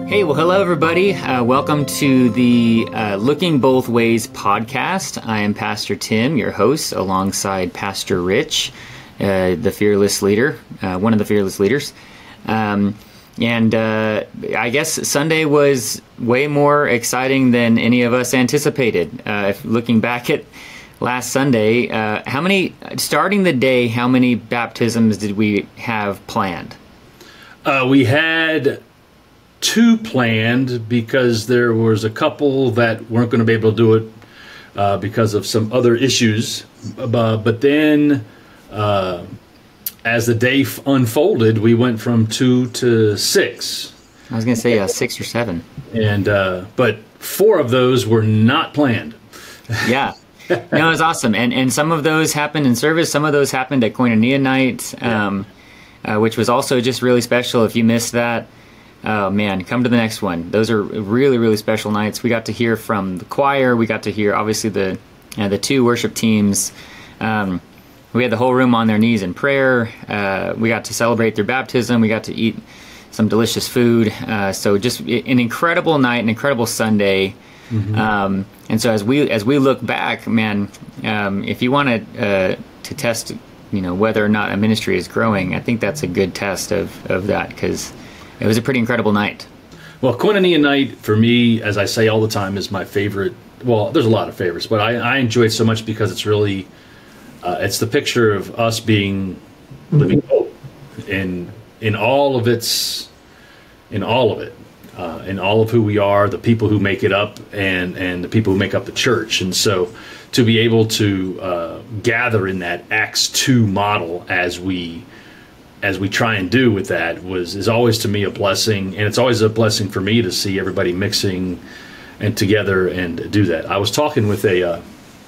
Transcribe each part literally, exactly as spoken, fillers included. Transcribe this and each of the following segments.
Hey, well, hello, everybody. Uh, welcome to the uh, Looking Both Ways podcast. I am Pastor Tim, your host, alongside Pastor Rich, uh, the fearless leader, uh, one of the fearless leaders. Um, and uh, I guess Sunday was way more exciting than any of us anticipated. Uh, if looking back at last Sunday, uh, how many, starting the day, how many baptisms did we have planned? Uh, we had two planned because there was a couple that weren't going to be able to do it uh, because of some other issues. Uh, but then uh, as the day f- unfolded, we went from two to six. I was going to say uh, six or seven. And uh, but four of those were not planned. Yeah. No, it was awesome. And and some of those happened in service. Some of those happened at Koinonia night, um, uh, which was also just really special. If you missed that, oh man, come to the next one. Those are really, really special nights. We got to hear from the choir. We got to hear, obviously, the uh, the two worship teams. Um, we had the whole room on their knees in prayer. Uh, we got to celebrate their baptism. We got to eat some delicious food. Uh, so just an incredible night, an incredible Sunday. Mm-hmm. Um, and so as we as we look back, man, um, if you want to uh, to test, you know, whether or not a ministry is growing, I think that's a good test of of that, because it was a pretty incredible night. Well, Koinonia night, for me, as I say all the time, is my favorite. Well, there's a lot of favorites, but I, I enjoy it so much because it's really, uh, it's the picture of us being living hope in in all of its, in all of it, uh, in all of who we are, the people who make it up, and and the people who make up the church. And so, to be able to uh, gather in that Acts two model as we. as we try and do with that was is always to me a blessing, and it's always a blessing for me to see everybody mixing and together and do that. I was talking with a uh,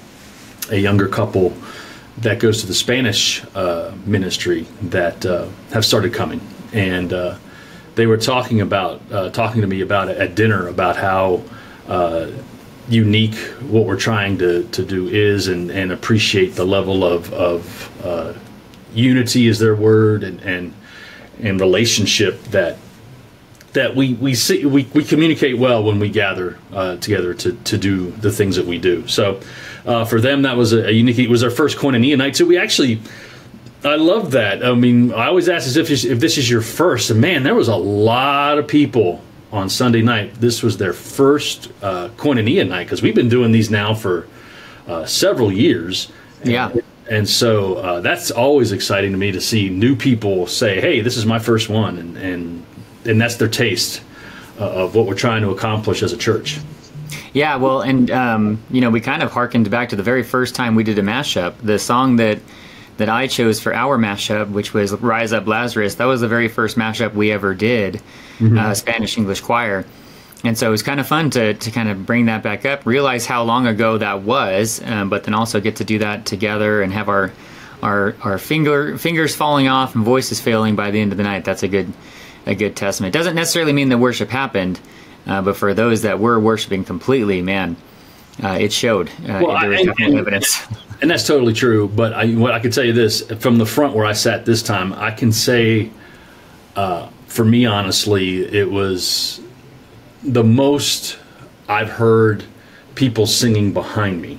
a younger couple that goes to the Spanish uh, ministry that uh, have started coming, and uh, they were talking about uh, talking to me about it at dinner about how uh, unique what we're trying to, to do is, and, and appreciate the level of of uh, unity is their word, and, and and relationship that that we we see we, we communicate well when we gather uh, together to, to do the things that we do. So uh, for them, that was a, a unique. It was our first Koinonia night. So we actually, I love that. I mean, I always ask as if if this is your first. And man, there was a lot of people on Sunday night. This was their first uh, Koinonia night, because we've been doing these now for uh, several years. Yeah. And, And so uh, that's always exciting to me to see new people say, hey, this is my first one. And and, and that's their taste uh, of what we're trying to accomplish as a church. Yeah, well, and, um, you know, we kind of harkened back to the very first time we did a mashup. The song that that I chose for our mashup, which was Rise Up Lazarus, that was the very first mashup we ever did, mm-hmm. uh, Spanish-English choir. And so it was kind of fun to, to kind of bring that back up, realize how long ago that was, um, but then also get to do that together and have our our our finger fingers falling off and voices failing by the end of the night. That's a good a good testament. It doesn't necessarily mean that worship happened, uh, but for those that were worshiping completely, man, uh, it showed. Uh, well, there was and, definitely and, evidence. And that's totally true. But I, what I can tell you this, from the front where I sat this time, I can say, uh, for me, honestly, it was the most I've heard people singing behind me,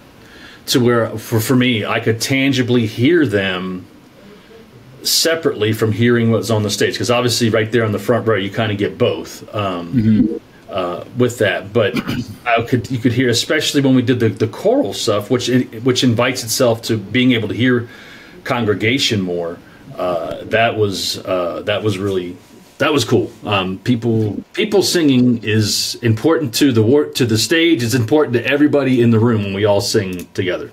to where for, for me, I could tangibly hear them separately from hearing what was on the stage. Because obviously right there on the front row, you kind of get both um, mm-hmm. uh, with that. But I could you could hear, especially when we did the, the choral stuff, which which invites itself to being able to hear congregation more. Uh, that was uh, that was really That was cool. Um, people people singing is important to the wor- to the stage. It's important to everybody in the room when we all sing together.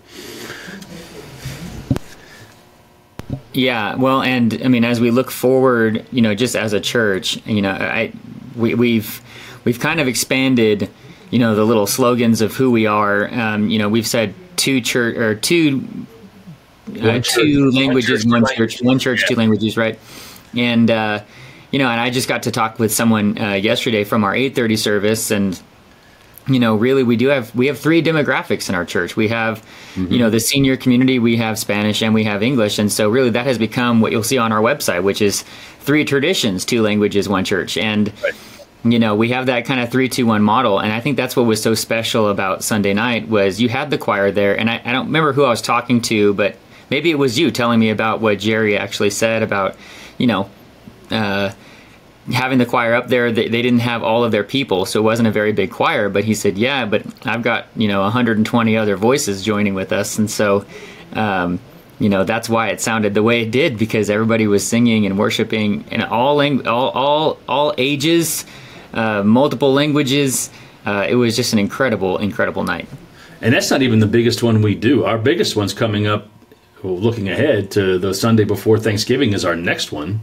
Yeah, well, and I mean, as we look forward, you know, just as a church, you know, I we, we've we've kind of expanded, you know, the little slogans of who we are. Um, you know, we've said two church or two uh, church, two languages, one church, one church, one church yeah. two languages, right? And uh, you know, and I just got to talk with someone uh, yesterday from our eight thirty service, and you know, really, we do have we have three demographics in our church. We have, mm-hmm. you know, the senior community, we have Spanish, and we have English, and so really that has become what you'll see on our website, which is three traditions, two languages, one church. And right. you know, we have that kind of three, two, one model. And I think that's what was so special about Sunday night was you had the choir there. And I, I don't remember who I was talking to, but maybe it was you telling me about what Jerry actually said about, you know, uh, having the choir up there. They, they didn't have all of their people, so it wasn't a very big choir. But he said, yeah, but I've got, you know, one hundred twenty other voices joining with us. And so, um, you know, that's why it sounded the way it did, because everybody was singing and worshiping in all lang- all, all, all ages, uh, multiple languages. Uh, it was just an incredible, incredible night. And that's not even the biggest one we do. Our biggest one's coming up, well, looking ahead to the Sunday before Thanksgiving is our next one.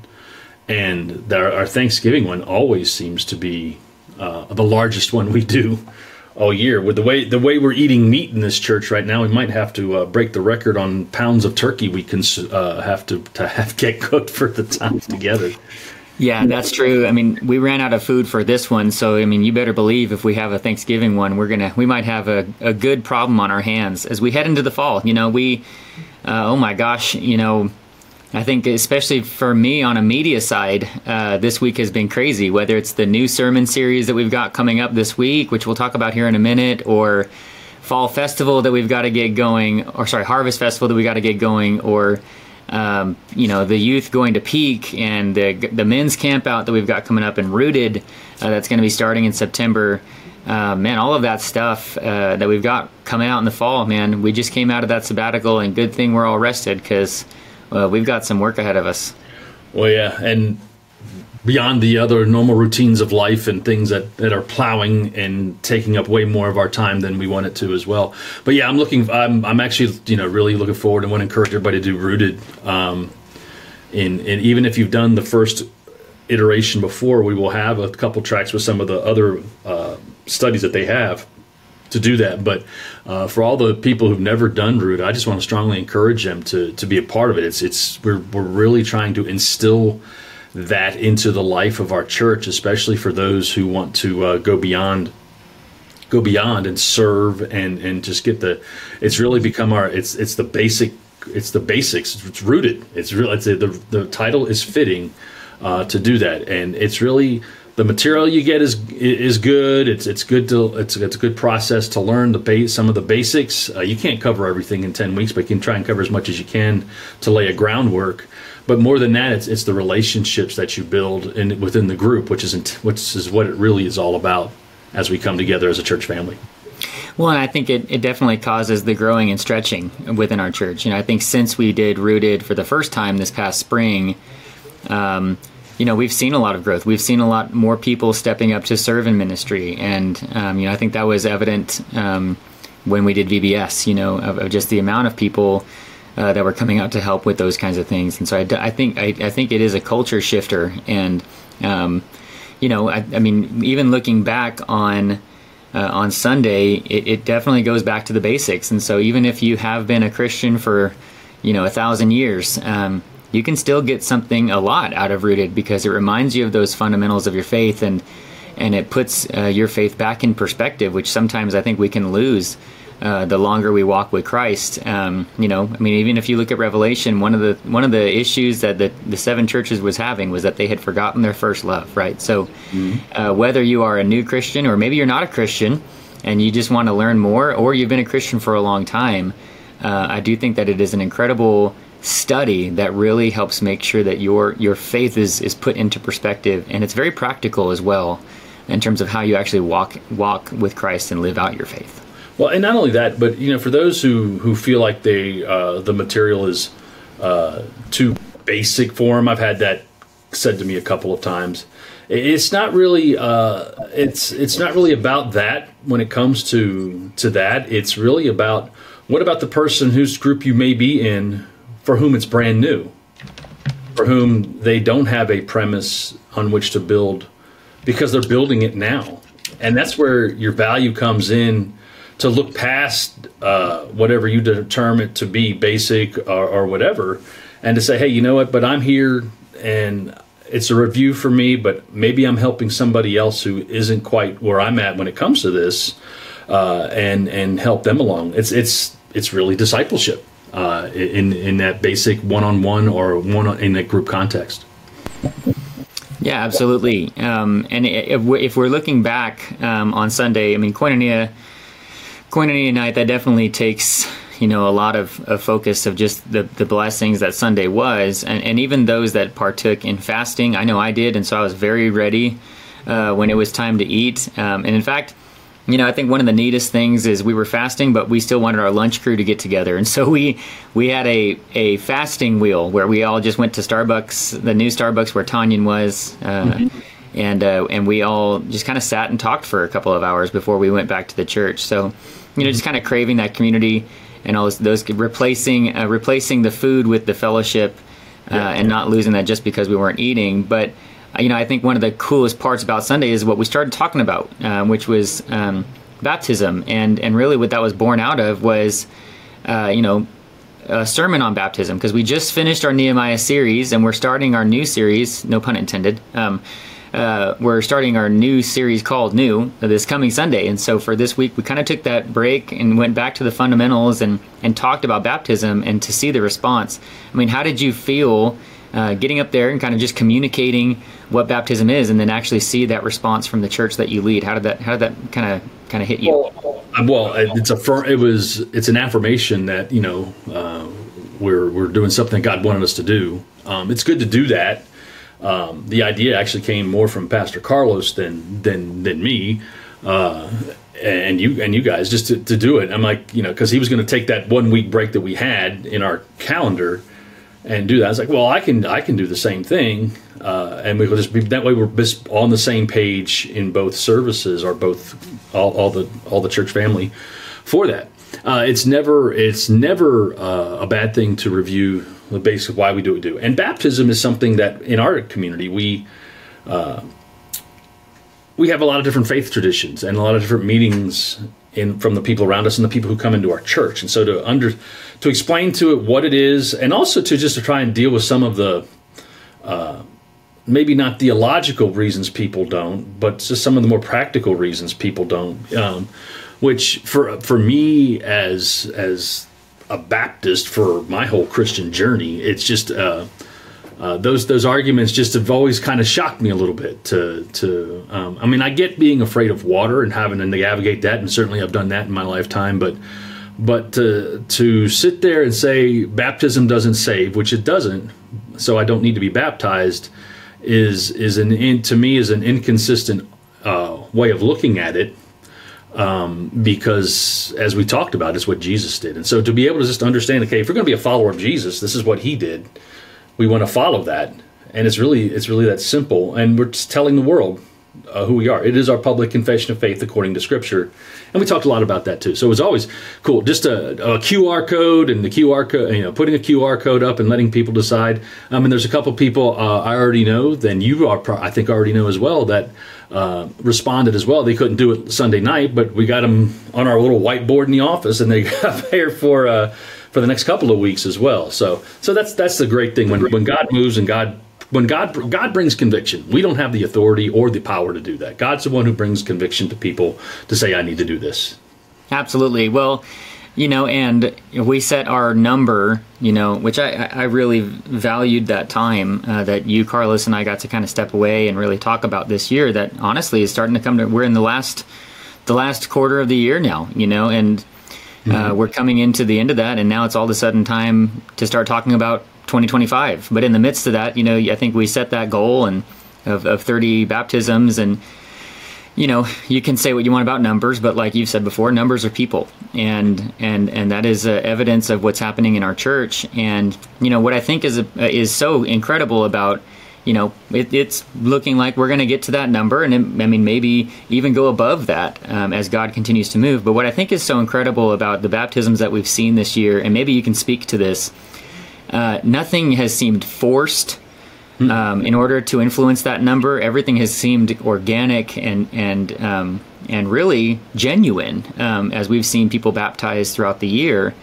And the, our Thanksgiving one always seems to be uh, the largest one we do all year. With the way the way we're eating meat in this church right now, we might have to uh, break the record on pounds of turkey we can uh, have to, to have get cooked for the time together. Yeah, that's true. I mean, we ran out of food for this one, so I mean, you better believe if we have a Thanksgiving one, we're gonna we might have a, a good problem on our hands as we head into the fall. You know, we uh, oh my gosh, you know. I think especially for me on a media side, uh, this week has been crazy, whether it's the new sermon series that we've got coming up this week, which we'll talk about here in a minute, or Fall Festival that we've got to get going, or sorry, Harvest Festival that we got to get going, or, um, you know, the youth going to Peak and the, the men's camp out that we've got coming up and Rooted uh, that's going to be starting in September. Uh, man, all of that stuff uh, that we've got coming out in the fall, man, we just came out of that sabbatical, and good thing we're all rested, because well, we've got some work ahead of us. Well, yeah, and beyond the other normal routines of life and things that, that are plowing and taking up way more of our time than we want it to as well. But yeah, I'm looking. I'm I'm actually you know really looking forward and want to encourage everybody to do Rooted. Um, and and even if you've done the first iteration before, we will have a couple tracks with some of the other uh, studies that they have to do that. But uh, for all the people who've never done Rooted, I just want to strongly encourage them to to be a part of it. It's it's we're we're really trying to instill that into the life of our church, especially for those who want to uh, go beyond go beyond and serve and and just get the it's really become our it's it's the basic it's the basics. It's rooted. It's real. It's a, the the title is fitting uh, to do that, and it's really. The material you get is is good. It's it's good to it's it's a good process to learn the base some of the basics. Uh, you can't cover everything in ten weeks, but you can try and cover as much as you can to lay a groundwork. But more than that, it's it's the relationships that you build in within the group, which is which is what it really is all about as we come together as a church family. Well, and I think it, it definitely causes the growing and stretching within our church. You know, I think since we did Rooted for the first time this past spring. Um, You know, we've seen a lot of growth. We've seen a lot more people stepping up to serve in ministry. And, um, you know, I think that was evident um, when we did V B S, you know, of, of just the amount of people uh, that were coming out to help with those kinds of things. And so I, I think I, I think it is a culture shifter. And, um, you know, I, I mean, even looking back on uh, on Sunday, it, it definitely goes back to the basics. And so even if you have been a Christian for, you know, a thousand years, um, you can still get something a lot out of Rooted, because it reminds you of those fundamentals of your faith, and and it puts uh, your faith back in perspective, which sometimes I think we can lose uh, the longer we walk with Christ. Um, you know, I mean, even if you look at Revelation, one of the one of the issues that the, the seven churches was having was that they had forgotten their first love, right? So mm-hmm. uh, whether you are a new Christian, or maybe you're not a Christian and you just want to learn more, or you've been a Christian for a long time, uh, I do think that it is an incredible study that really helps make sure that your your faith is is put into perspective, and it's very practical as well in terms of how you actually walk walk with Christ and live out your faith. Well, and not only that, but you know, for those who who feel like they uh, the material is uh, too basic for them, I've had that said to me a couple of times. It's not really uh, it's it's not really about that when it comes to to that. It's really about what about the person whose group you may be in, for whom it's brand new, for whom they don't have a premise on which to build, because they're building it now. And that's where your value comes in, to look past uh, whatever you determine it to be, basic or, or whatever, and to say, hey, you know what, but I'm here, and it's a review for me, but maybe I'm helping somebody else who isn't quite where I'm at when it comes to this, uh, and and help them along. It's it's it's really discipleship. Uh, in in that basic one-on-one or one in a group context. Yeah, absolutely. Um, and if we're, if we're looking back um, on Sunday, I mean, Koinonia, Koinonia night, that definitely takes, you know, a lot of, of focus of just the, the blessings that Sunday was. And, and even those that partook in fasting, I know I did. And so I was very ready uh, when it was time to eat. Um, and in fact, you know, I think one of the neatest things is we were fasting, but we still wanted our lunch crew to get together. And so we we had a, a fasting wheel where we all just went to Starbucks, the new Starbucks where Tanyan was, uh, mm-hmm. and uh, and we all just kind of sat and talked for a couple of hours before we went back to the church. So, you know, just kind of craving that community and all those, those replacing uh, replacing the food with the fellowship uh, yeah. and not losing that just because we weren't eating. But you know, I think one of the coolest parts about Sunday is what we started talking about, um, which was um, baptism. And, and really what that was born out of was, uh, you know, a sermon on baptism, because we just finished our Nehemiah series and we're starting our new series, no pun intended. Um, uh, we're starting our new series called New this coming Sunday. And so for this week, we kind of took that break and went back to the fundamentals and, and talked about baptism and to see the response. I mean, how did you feel Uh, getting up there and kind of just communicating what baptism is, and then actually see that response from the church that you lead? How did that? How did that kind of kind of hit you? Well, well it's a fir- it was it's an affirmation that you know uh, we're we're doing something God wanted us to do. Um, it's good to do that. Um, the idea actually came more from Pastor Carlos than than than me. Uh, and you and you guys just to, to do it. I'm like, you know, because he was going to take that one week break that we had in our calendar and do that. I was like, well, I can I can do the same thing, uh, and we will just be that way. We're just on the same page in both services, or both all, all the all the church family for that. Uh, it's never it's never uh, a bad thing to review the basics of why we do what we do. And baptism is something that in our community we uh, we have a lot of different faith traditions and a lot of different meetings in from the people around us and the people who come into our church. And so to under to explain to it what it is, and also to just to try and deal with some of the uh, maybe not theological reasons people don't, but just some of the more practical reasons people don't. Um, which for for me as as a Baptist for my whole Christian journey, it's just uh, uh, those those arguments just have always kind of shocked me a little bit. To to um, I mean, I get being afraid of water and having to navigate that, and certainly I've done that in my lifetime, but. But to, to sit there and say baptism doesn't save, which it doesn't, so I don't need to be baptized, is is an in, to me is an inconsistent uh, way of looking at it. Um, because as we talked about, it's what Jesus did, and so to be able to just understand, okay, if we're going to be a follower of Jesus, this is what He did. We want to follow that, and it's really it's really that simple. And we're just telling the world uh, who we are. It is our public confession of faith according to Scripture. And we talked a lot about that too. So it was always cool. Just a, a Q R code and the Q R code, you know, putting a Q R code up and letting people decide. I mean, there's a couple people uh, I already know, then you are, I think already know as well, that uh, responded as well. They couldn't do it Sunday night, but we got them on our little whiteboard in the office, and they got there for uh, for the next couple of weeks as well. So so that's that's the great thing when when God moves and God. When God God brings conviction, we don't have the authority or the power to do that. God's the one who brings conviction to people to say, I need to do this. Absolutely. Well, you know, and we set our number, you know, which I, I really valued that time uh, that you, Carlos, and I got to kind of step away and really talk about this year that honestly is starting to come to, we're in the last, the last quarter of the year now, you know, and uh, mm-hmm. we're coming into the end of that. And now it's all of a sudden time to start talking about twenty twenty-five. But in the midst of that, you know, I think we set that goal and of, of thirty baptisms, and you know, you can say what you want about numbers, but like you've said before, numbers are people, and and and that is uh, evidence of what's happening in our church. And you know, what I think is uh, is so incredible about, you know, it, it's looking like we're going to get to that number, and it, I mean, maybe even go above that um, as God continues to move. But what I think is so incredible about the baptisms that we've seen this year, and maybe you can speak to this. Uh, nothing has seemed forced um, in order to influence that number. Everything has seemed organic and and um, and really genuine um, as we've seen people baptized throughout the year.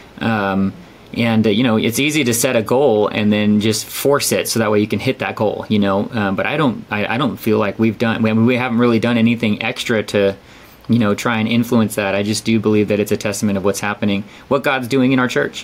Um, and uh, you know, it's easy to set a goal and then just force it so that way you can hit that goal. You know, um, but I don't I, I don't feel like we've done. I mean, we haven't really done anything extra to, you know, try and influence that. I just do believe that it's a testament of what's happening, what God's doing in our church.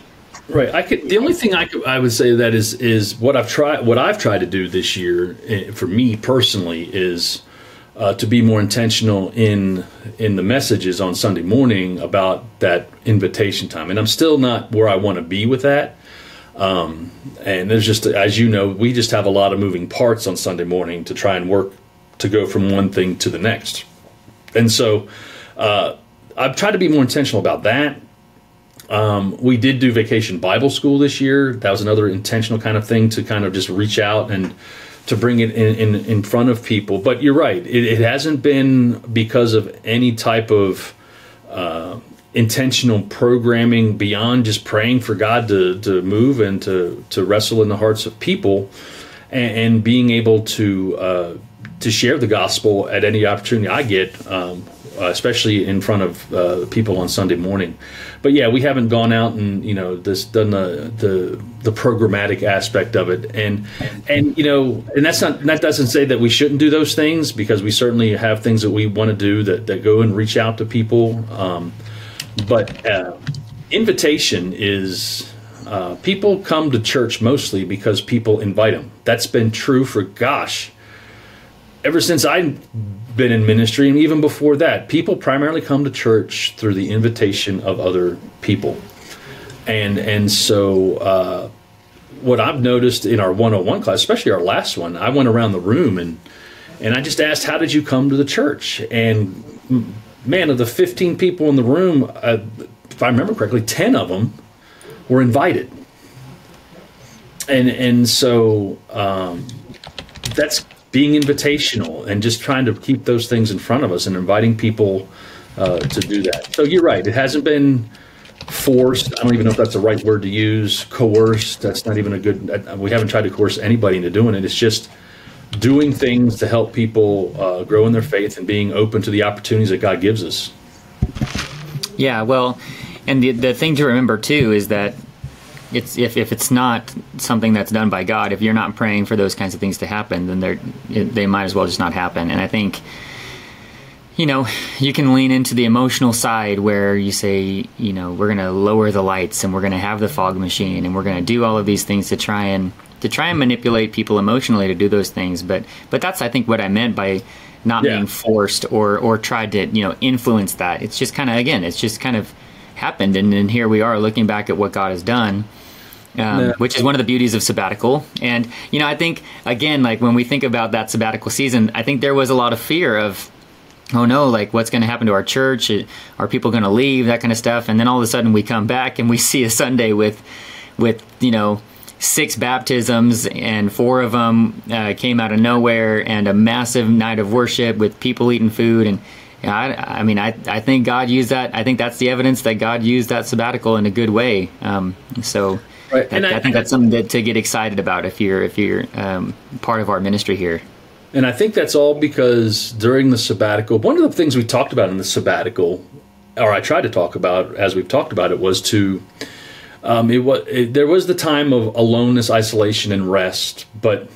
Right. I could. The only thing I could, I would say that is is what I've tried. What I've tried to do this year, eh, for me personally, is uh, to be more intentional in in the messages on Sunday morning about that invitation time. And I'm still not where I want to be with that. Um, and there's just, as you know, we just have a lot of moving parts on Sunday morning to try and work to go from one thing to the next. And so uh, I've tried to be more intentional about that. Um, we did do Vacation Bible School this year. That was another intentional kind of thing to kind of just reach out and to bring it in, in, in front of people. But you're right. It, it hasn't been because of any type of uh, intentional programming beyond just praying for God to, to move and to, to wrestle in the hearts of people, and, and being able to uh, to share the gospel at any opportunity I get, um, especially in front of uh, people on Sunday morning. But yeah, we haven't gone out and, you know, this done the the the programmatic aspect of it, and and you know, and that's not that doesn't say that we shouldn't do those things, because we certainly have things that we want to do that that go and reach out to people. Um, but uh, invitation is uh, people come to church mostly because people invite them. That's been true for gosh, ever since I've been in ministry, and even before that. People primarily come to church through the invitation of other people. And and so uh, what I've noticed in our one oh one class, especially our last one, I went around the room and and I just asked, how did you come to the church? And man, of the fifteen people in the room, uh, if I remember correctly, ten of them were invited. And, and so um, that's being invitational and just trying to keep those things in front of us and inviting people uh, to do that. So you're right. It hasn't been forced. I don't even know if that's the right word to use. Coerced. That's not even a good, we haven't tried to coerce anybody into doing it. It's just doing things to help people uh, grow in their faith and being open to the opportunities that God gives us. Yeah, well, and the the thing to remember too is that It's if, if it's not something that's done by God, if you're not praying for those kinds of things to happen, then they're they might as well just not happen. And I think, you know, you can lean into the emotional side where you say, you know, we're going to lower the lights and we're going to have the fog machine and we're going to do all of these things to try and to try and manipulate people emotionally to do those things. But but that's, I think, what I meant by not yeah. being forced or or tried to, you know, influence that. It's just kind of, again, it's just kind of happened. And then here we are looking back at what God has done. Um, yeah. Which is one of the beauties of sabbatical. And, you know, I think, again, like when we think about that sabbatical season, I think there was a lot of fear of, oh no, like what's going to happen to our church? Are people going to leave? That kind of stuff. And then all of a sudden we come back and we see a Sunday with, with you know, six baptisms, and four of them uh, came out of nowhere, and a massive night of worship with people eating food. And yeah, I, I mean, I, I think God used that. I think that's the evidence that God used that sabbatical in a good way. Um, so... Right. That, and I, I think that's something that, to get excited about if you're if you're um, part of our ministry here. And I think that's all because during the sabbatical, one of the things we talked about in the sabbatical, or I tried to talk about as we've talked about it, was to um, it was it, there was the time of aloneness, isolation, and rest, but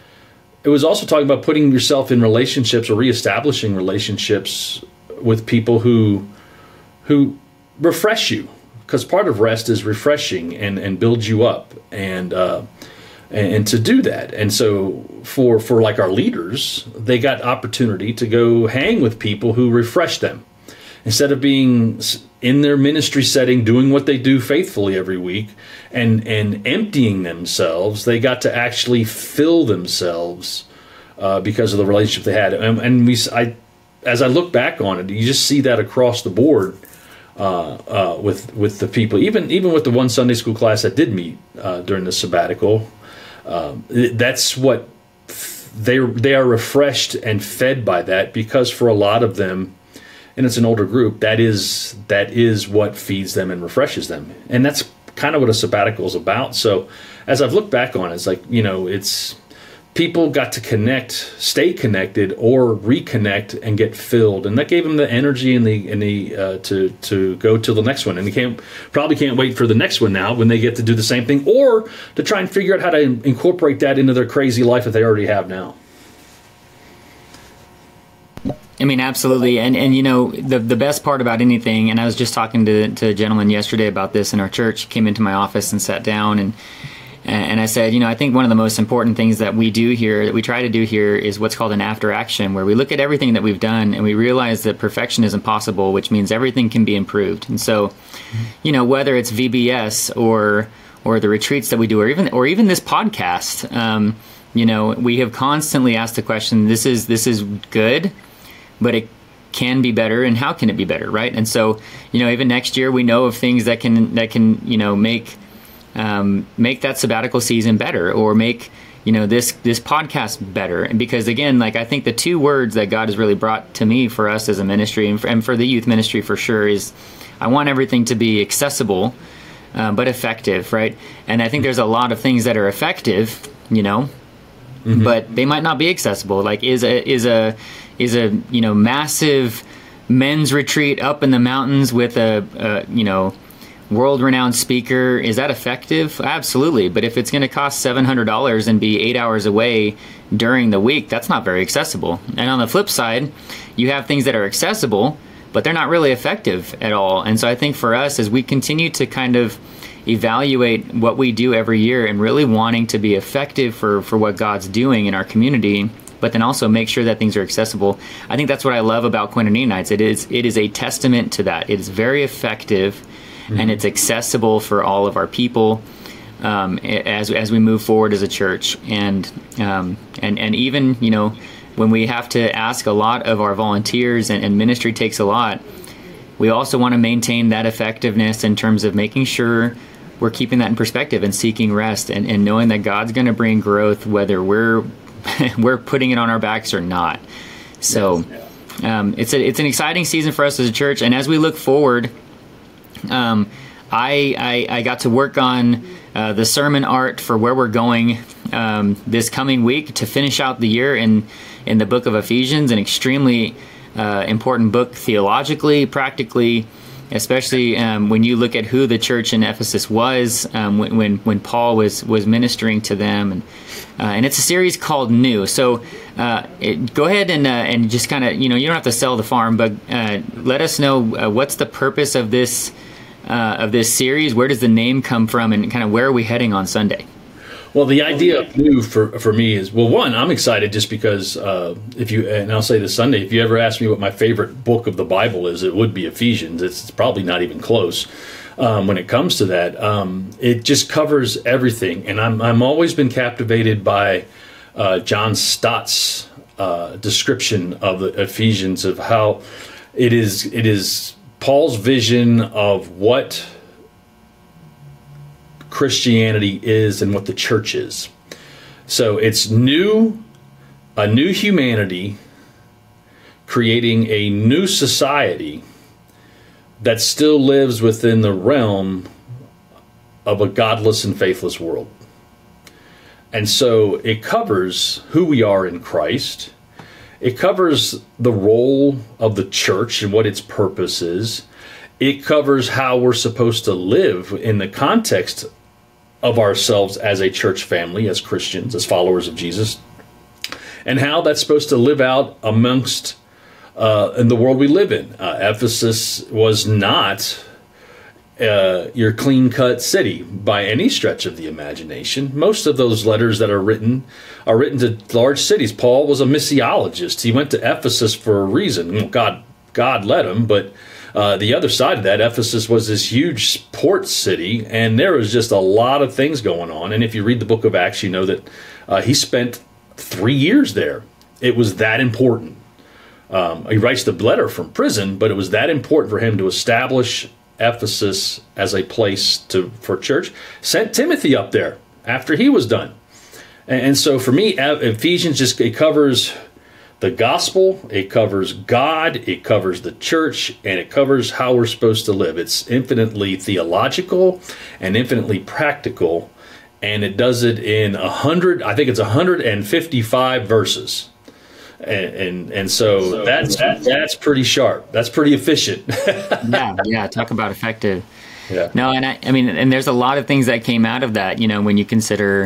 it was also talking about putting yourself in relationships or reestablishing relationships with people who who refresh you. Because part of rest is refreshing and, and builds you up, and, uh, and and to do that. And so for for like our leaders, they got opportunity to go hang with people who refresh them. Instead of being in their ministry setting, doing what they do faithfully every week and, and emptying themselves, they got to actually fill themselves uh, because of the relationship they had. And, and we, I, as I look back on it, you just see that across the board. Uh, uh, with with the people, even even with the one Sunday school class that did meet uh, during the sabbatical, um, that's what f- they they are refreshed and fed by that, because for a lot of them, and it's an older group, that is that is what feeds them and refreshes them, and that's kind of what a sabbatical is about. So, as I've looked back on it, it's like, you know, it's people got to connect, stay connected, or reconnect and get filled, and that gave them the energy and the and the uh, to to go to the next one. And they can't probably can't wait for the next one now when they get to do the same thing, or to try and figure out how to incorporate that into their crazy life that they already have now. I mean, absolutely. And, and you know, the the best part about anything, and I was just talking to, to a gentleman yesterday about this in our church, he came into my office and sat down, and and I said, you know, I think one of the most important things that we do here, that we try to do here, is what's called an after action, where we look at everything that we've done and we realize that perfection is impossible, which means everything can be improved. And so, mm-hmm. you know, whether it's V B S or or the retreats that we do, or even or even this podcast, um, you know, we have constantly asked the question, this is this is good, but it can be better, and how can it be better, right? And so, you know, even next year we know of things that can that can, you know, make um, make that sabbatical season better, or make, you know, this this podcast better. And because again, like, I think the two words that God has really brought to me for us as a ministry, and for, and for the youth ministry for sure, is I want everything to be accessible, uh, but effective, right? And I think there's a lot of things that are effective, you know, mm-hmm. but they might not be accessible. Like, is a is a is a you know massive men's retreat up in the mountains with a, a you know world-renowned speaker, is that effective? Absolutely. But if it's going to cost seven hundred dollars and be eight hours away during the week, that's not very accessible. And on the flip side, you have things that are accessible, but they're not really effective at all. And so I think for us, as we continue to kind of evaluate what we do every year and really wanting to be effective for, for what God's doing in our community, but then also make sure that things are accessible, I think that's what I love about Koinonia Nights. It is, it is a testament to that. It is very effective, and it's accessible for all of our people um, as as we move forward as a church. And um, and and even, you know, when we have to ask a lot of our volunteers, and, and ministry takes a lot, we also want to maintain that effectiveness in terms of making sure we're keeping that in perspective and seeking rest, and, and knowing that God's going to bring growth whether we're we're putting it on our backs or not. So um, it's a it's an exciting season for us as a church. And as we look forward, Um, I, I I got to work on uh, the sermon art for where we're going um, this coming week to finish out the year in in the book of Ephesians, an extremely uh, important book theologically, practically, especially um, when you look at who the church in Ephesus was um, when, when when Paul was was ministering to them, and uh, and it's a series called New. So uh, it, go ahead and uh, and just kind of, you know, you don't have to sell the farm, but uh, let us know uh, what's the purpose of this. Uh, of this series. Where does the name come from, and kind of where are we heading on Sunday? Well, the idea of new for for me is, well, one, I'm excited just because uh, if you, and I'll say this Sunday, if you ever ask me what my favorite book of the Bible is, it would be Ephesians. It's probably not even close um, when it comes to that. Um, it just covers everything, and I'm I'm always been captivated by uh, John Stott's uh, description of the Ephesians, of how it is it is. Paul's vision of what Christianity is and what the church is. So it's new, a new humanity creating a new society that still lives within the realm of a godless and faithless world. And so it covers who we are in Christ. It covers the role of the church and what its purpose is. It covers how we're supposed to live in the context of ourselves as a church family, as Christians, as followers of Jesus, and how that's supposed to live out amongst uh, in the world we live in. Uh, Ephesus was not uh, your clean-cut city by any stretch of the imagination. Most of those letters that are written are written to large cities. Paul was a missiologist. He went to Ephesus for a reason. Well, God, God led him, but uh, the other side of that, Ephesus was this huge port city, and there was just a lot of things going on. And if you read the book of Acts, you know that uh, he spent three years there. It was that important. Um, he writes the letter from prison, but it was that important for him to establish Ephesus as a place to for church. Sent Timothy up there after he was done. And, and so for me, Ephesians just, it covers the gospel, it covers God, it covers the church, and it covers how we're supposed to live. It's infinitely theological and infinitely practical, and it does it in a hundred, I think it's one hundred fifty-five verses. And, and and so that's that, that's pretty sharp. That's pretty efficient. yeah, yeah. Talk about effective. Yeah. No, and I, I mean, and there's a lot of things that came out of that. You know, when you consider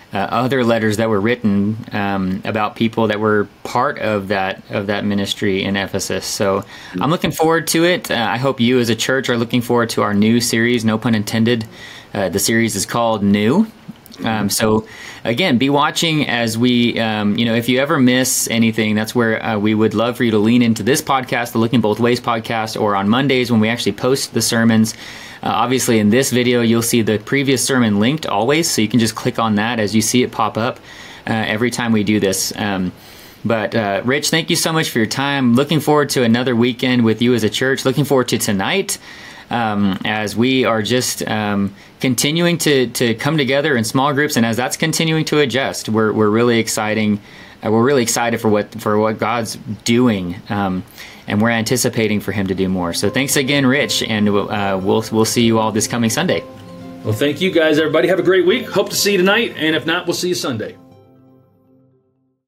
uh, other letters that were written um, about people that were part of that of that ministry in Ephesus. So I'm looking forward to it. Uh, I hope you as a church are looking forward to our new series, no pun intended. Uh, the series is called New. Um, so again, be watching as we, um, you know, if you ever miss anything, that's where uh, we would love for you to lean into this podcast, the Looking Both Ways podcast, or on Mondays when we actually post the sermons. Uh, obviously, in this video, you'll see the previous sermon linked always, so you can just click on that as you see it pop up uh, every time we do this. Um, but uh, Rich, thank you so much for your time. Looking forward to another weekend with you as a church. Looking forward to tonight. Um, as we are just um, continuing to, to come together in small groups, and as that's continuing to adjust, we're we're really exciting. Uh, we're really excited for what for what God's doing, um, and we're anticipating for Him to do more. So thanks again, Rich, and we'll uh, we'll we'll see you all this coming Sunday. Well, thank you guys, everybody. Have a great week. Hope to see you tonight, and if not, we'll see you Sunday.